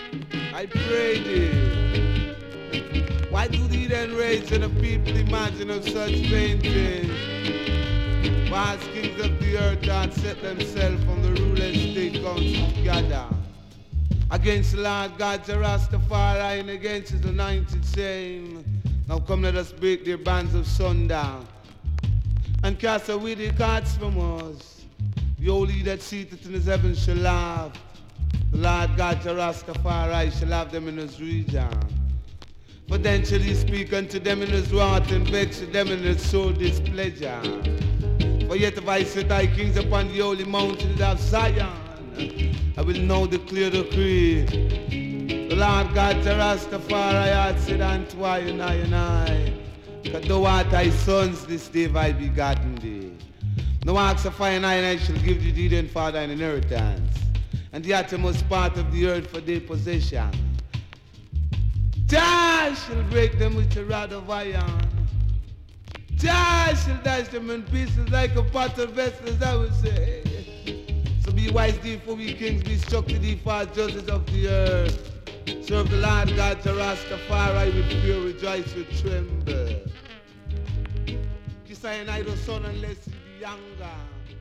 I pray thee. Why do thee then raise and the people imagine of such vain things? Vast kings of the earth that set themselves on the ruler's state council together against the Lord God Rastafari and against his anointed, saying, now come let us break their bands of sundown and cast away their cards from us. The holy that seated in his heaven shall laugh. The Lord God Rastafari shall have them in his region. For then shall he speak unto them in his wrath and vex them in his soul displeasure. For yet if I set thy kings upon the holy mountains of Zion, I will now declare the creed. The Lord God Rastafari hath said unto I and I, because thou art thy sons this day have I begotten thee. No ask of I and I shall give thee deed and for thine inheritance, and the uttermost part of the earth for their possession. Jah shall break them with a rod of iron. Jah shall dash them in pieces like a pot of vessels, I will say. So be wise thee, for we kings be struck to thee for judges of the earth. Serve the Lord God to Rastafari with fear, rejoice with tremble. Kiss I and I the son unless he be younger.